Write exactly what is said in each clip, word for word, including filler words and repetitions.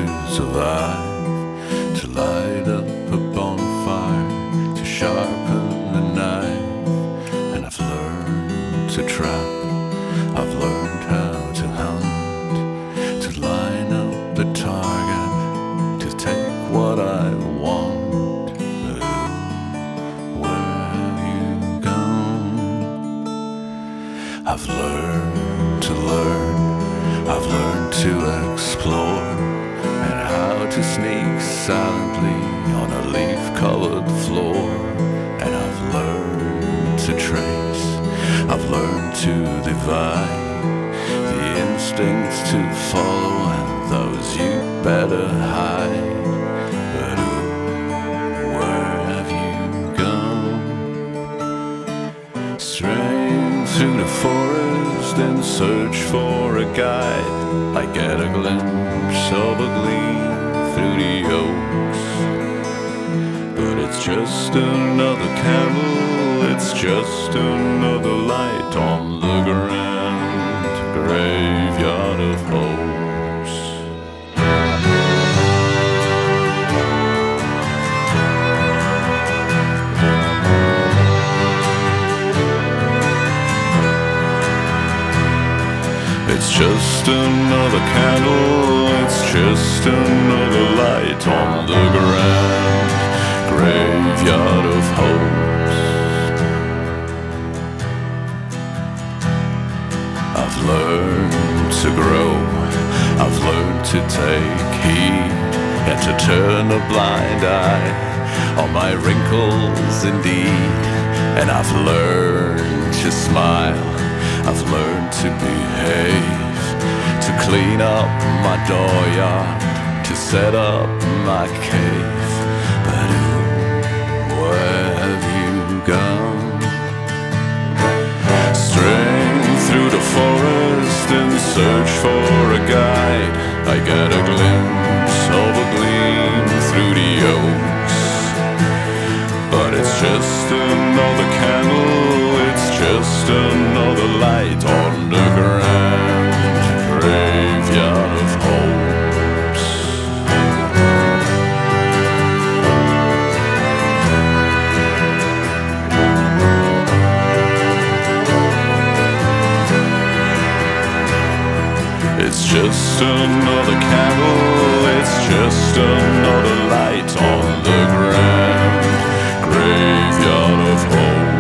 survive, to light up a bonfire, to sharpen a knife. And I've learned to trap, I've learned how to hunt, to line up the target, to take what I want. But ooh, where have you gone? I've learned to learn, I've learned to explore, and how to sneak silently on a leaf-covered floor. And I've learned to trace, I've learned to divide the instincts to follow and those you better hide. But ooh, where have you gone? Straying through the forest in search for a guide, I get a glimpse of a gleam through the oaks. But it's just another candle, it's just another light on the grand graveyard of hopes. It's just another candle, it's just another light on the grand graveyard of hopes. I've learned to grow, I've learned to take heed, and to turn a blind eye on my wrinkles indeed. And I've learned to smile, I've learned to behave, to clean up my dooryard, to set up my cave. But ooh, where have you gone? Straying through the forest in search for a guide, I get a glimpse of a gleam through the oaks. But it's just another candle, it's just another light on the grand graveyard of hopes. It's just another candle, it's just another light on the grand graveyard of hopes.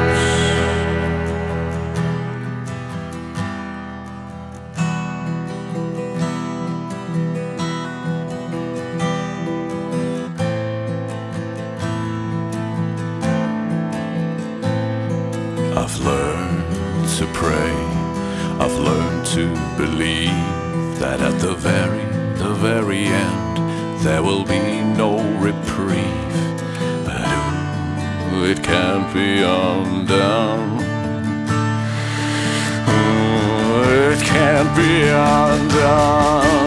I've learned to pray, I've learned to believe that at the very, the very end there will be no reprieve. But ooh, it can't be undone. Ooh, it can't be undone.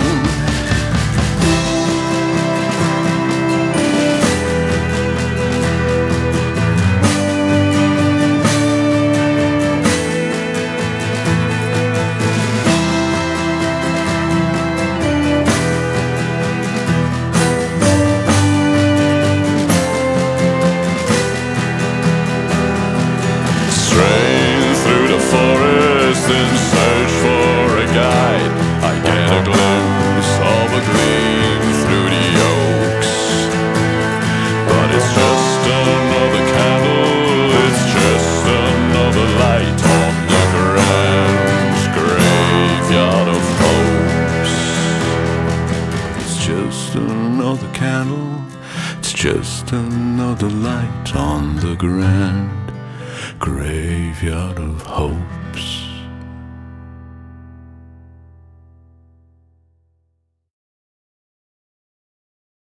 In search for a guide, I get a glimpse of a gleam through the oaks. But it's just another candle, it's just another light on the grand graveyard of hopes. It's just another candle, it's just another light on the grand graveyard of hope.